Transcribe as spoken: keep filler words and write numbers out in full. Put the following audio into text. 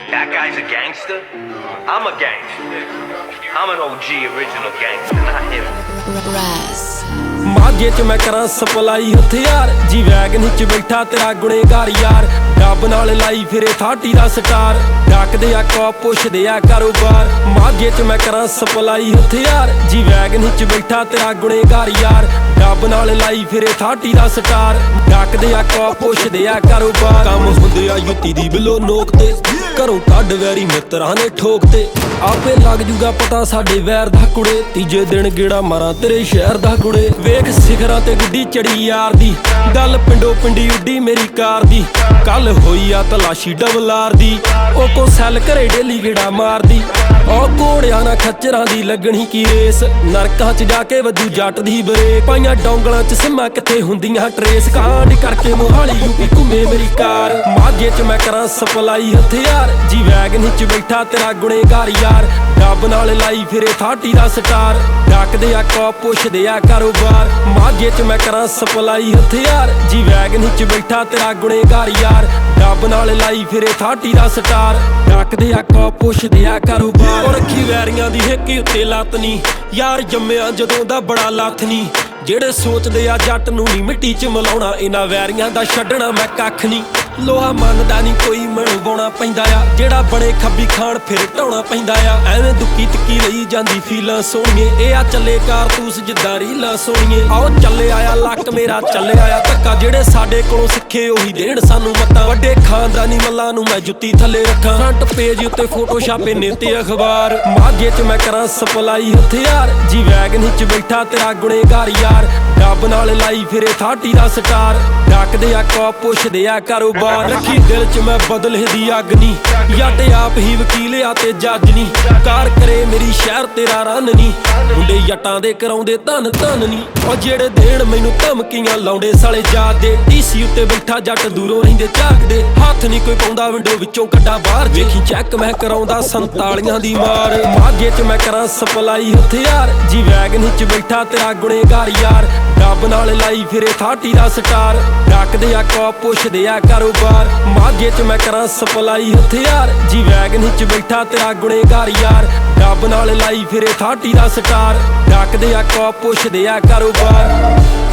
That guy's a gangster. I'm a gangster. I'm an O G original gangster, not him. Raz ਮਾਝੇ ਚ ਮੈਂ ਕਰਾਂ supply ਹਥਿਆਰ G wagon ਚ ਬੈਠਾ ਤੇਰਾ ਗੁਨੇਗਾਰ ਯਾਰ ਰੱਬ ਨਾਲ ਲਾਈ ਫਿਰੇ ਥਾਟੀ ਦਾ ਸਟਾਰ ਡੱਕਦੇ ਆ ਕੋ ਪੁੱਛਦੇ ਆ ਕਾਰੋਬਾਰ ਮਾਝੇ ਚ ਮੈਂ ਕਰਾਂ ਸਪਲਾਈ ਹਥਿਆਰ ਜੀ ਵੈਗਨ ਚ ਬੈਠਾ ਤੇਰਾ ਗੁਨੇਗਾਰ ਯਾਰ ਰੱਬ ਨਾਲ ਲਾਈ ਫਿਰੇ ਥਾਟੀ ਦਾ ਸਟਾਰ ਡੱਕਦੇ ਆ ਕੋ ਪੁੱਛਦੇ ਆ ਕਾਰੋਬਾਰ ਕੰਮ ਹੁੰਦੇ ਆ ਯੁੱਤੀ ਦੀ ਬਿਲੋ ਨੋਕ ਤੇ ਘਰੋਂ ਕੱਢ ਵੈਰੀ ਮਿੱਤਰਾਂ ਨੇ ਠੋਕ ਤੇ ਆਪੇ ਲੱਗ ਜੂਗਾ ਪਤਾ ਸਾਡੇ ਵੈਰ ਦਾ ਕੁੜੇ ਤੀਜੇ ਦਿਨ ਗੇੜਾ ਮਾਰਾਂ ਤੇਰੇ ਸ਼ਹਿਰ ਦਾ ਕੁੜੇ ਵੇਖ ਸਿਖਰਾਂ ਤੇ ਗੁੱਡੀ ਚੜੀ ਯਾਰ ਦੀ ਗੱਲ ਪਿੰਡੋ ਪਿੰਡੀ ਉੱਡੀ ਮੇਰੀ ਕਾਰ ਦੀ ਕੱਲ ਹੋਈ ਆ ਤਲਾਸ਼ੀ ਡਬਲਾਰ ਦੀ ਉਹ ਕੋ ਸੈਲ ਘਰੇ ਡੇਲੀ ਗੇੜਾ ਮਾਰਦੀ ਉਹ ਘੋੜਿਆਂ ਨਾਲ ਖੱਚਰਾਂ ਦੀ ਲੱਗਣੀ ਕੀ ਰੇਸ ਨਰਕਾਂ ਚ ਜਾ ਕੇ ਵੱਜੂ ਜੱਟ ਦੀ ਬਰੇਕ ਪਾਈਆਂ ਡੌਂਗਲਾਂ ਚ ਸਿੰਮਾਂ ਕਿੱਥੇ ਹੁੰਦੀਆਂ ਟਰੇਸ ਕਾਂਡ ਕਰਕੇ ਮੋਹਾਲੀ ਯੂਪੀ ਘੁੰਮੇ ਮੇਰੀ ਕਾਰ ਮਾਝੇ ਚ ਮੈਂ ਕਰਾਂ ਸਪਲਾਈ ਹਥਿਆਰ ਜੀ ਵੈਗਨ ਚ ਬੈਠਾ ਤੇਰਾ ਗੁਨੇਗਾਰ ਯਾਰ ਰੱਬ ਨਾਲ ਲਾਈ ਫਿਰੇ ਥਾਟੀ ਦਾ ਸਟਾਰ ਡੱਕਦੇ ਆ ਕੋ ਪੁੱਛਦੇ ਆ ਕਾਰੋਬਾਰ ਮਾਝੇ ਚ ਮੈਂ ਕਰਾਂ ਸਪਲਾਈ ਹਥਿਆਰ ਜੀ ਵੈਗਨ ਚ ਬੈਠਾ ਤੇਰਾ ਗੁਨੇਗਾਰ ਯਾਰ ਰੱਬ ਨਾਲ ਲਾਈ ਫਿਰੇ ਥਾਟੀ ਦਾ ਸਟਾਰ ਡੱਕਦੇ ਆ ਕੋ ਪੁੱਛਦੇ ਆ ਕਾਰੋਬਾਰ ਉਹ ਰੱਖੀ ਵੈਰੀਆਂ ਦੀ ਹਿੱਕ ਉੱਤੇ ਲੱਤ ਨੀ ਯਾਰ ਜੰਮਿਆ ਜਦੋਂ ਦਾ ਬੜਾ ਲੱਥ ਨੀ ਜਿਹੜੇ ਸੋਚਦੇ ਆ ਜੱਟ ਨੂੰ ਨੀ ਮਿੱਟੀ ਚ ਮਿਲਾਉਣਾ ਇਹਨਾਂ ਵੈਰੀਆਂ ਦਾ ਛੱਡਣਾ ਮੈਂ ਕੱਖ ਨੀ ਲੋਹਾ ਮੰਨਦਾ ਨੀ ਕੋਈ ਮਣਵਾਉਣਾ ਪੈਂਦਾ ਆ ਜਿਹੜਾ ਬਣੇ ਖੱਬੀ ਖਾਣ ਫਿਰ ਢਾਉਣਾ ਪੈਂਦਾ ਆ ਐਵੇਂ ਦੁੱਕੀ ਤੱਕੀ ਲਈ ਜਾਂਦੀ ਫੀਲਾਂ ਸੋਹਣੀਏ ਇਹ ਆ ਚੱਲੇ ਕਾਰਤੂਸ ਜਿੱਦਾਂ ਰੀਲਾਂ ਸੋਹਣੀਏ ਆਓ ਚੱਲੇ ਆਇਆ ਲੱਕ ਮੇਰਾ ਚੱਲੇ ਆਇਆ ਧੱਕਾ ਜਿਹੜੇ ਸਾਡੇ ਕੋਲੋਂ ਸਿੱਖੇ ਉਹੀ ਦੇਣ ਸਾਨੂੰ ਮੱਤਾਂ ਵੱਡੇ ਖਾਨਦਾਨੀ ਮੱਲਾਂ ਨੂੰ ਮੈਂ ਜੁੱਤੀ ਥੱਲੇ ਰੱਖਾਂ ਫਰੰਟ ਪੇਜ ਉੱਤੇ ਫੋਟੋ ਛਾਪੇ ਨੇ ਤੇ ਅਖਬਾਰ ਮਾਝੇ ਚ ਮੈਂ ਕਰਾਂ ਸਪਲਾਈ ਹਥਿਆਰ ਜੀ ਵੈਗਨ ਚ ਬੈਠਾ ਤੇਰਾ ਗੁਨੇਗਾਰ ਯਾਰ ਰੱਬ ਨਾਲ ਲਾਈ ਫਿਰੇ ਥਾਟੀ ਦਾ ਸਟਾਰ ਡੱਕਦੇ ਆ ਕੋ ਪੁੱਛਦੇ ਆ ਕਾਰੋਬਾਰ ਰੱਖੀ ਦਿਲ ਚ ਮੈਂ ਬਦਲੇ ਦੀ ਅੱਗ ਨੀ ਜੱਟ ਆਪ ਹੀ ਵਕੀਲ ਆ ਤੇ ਜੱਜ ਨੀ ਕਾਰ ਕਰੇ ਮੇਰੀ ਸ਼ਹਿਰ ਤੇਰਾ ਰੰਨ ਨੀ ਮੁੰਡੇ ਜੱਟਾਂ ਦੇ ਕਰਾਉਂਦੇ ਧਨ ਧਨ ਨੀ ਉਹ ਜਿਹੜੇ ਦੇਣ ਮੈਨੂੰ ਧਮਕੀਆਂ ਲਾਉਂਦੇ ਸਾਲੇ ਜਾਤ ਦੇ ਟੀਸੀ ਉੱਤੇ ਬੈਠਾ ਜੱਟ ਦੂਰੋਂ ਰਹਿੰਦੇ ਝਾਕਦੇ ਹੱਥ ਨੀ ਕੋਈ ਪਾਉਂਦਾ ਵਿੰਡੋ ਵਿੱਚੋਂ ਕੱਢਾਂ ਬਾਹਰ ਵੇਖੀ ਚੈੱਕ ਮੈਂ ਕਰਾਉਂਦਾ ਸੰਤਾਲੀਆਂ ਦੀ ਮਾਰ ਮਾਝੇ ਚ ਮੈਂ ਕਰਾਂ ਸਪਲਾਈ ਹਥਿਆਰ ਜੀ ਵੈਗਨ ਚ ਬੈਠਾ ਤੇਰਾ ਗੁਨੇਗਾਰ ਯਾਰ ਰੱਬ ਨਾਲ ਲਾਈ ਫਿਰੇ ਥਾਟੀ ਦਾ ਸਟਾਰ ਡੱਕਦੇ ਆ ਕੋ ਪੁੱਛਦੇ ਆ ਕਾਰੋਬਾਰ ਮਾਝੇ ਚ ਮੈਂ ਕਰਾਂ ਸਪਲਾਈ ਹਥਿਆਰ ਜੀ ਵੈਗਨ ਚ ਬੈਠਾ ਤੇਰਾ ਗੁਨੇਗਾਰ ਯਾਰ ਰੱਬ ਨਾਲ ਲਾਈ ਫਿਰੇ ਥਾਟੀ ਦਾ ਸਟਾਰ ਡੱਕਦੇ ਆ ਕੋ ਪੁੱਛਦੇ ਆ ਕਾਰੋਬਾਰ।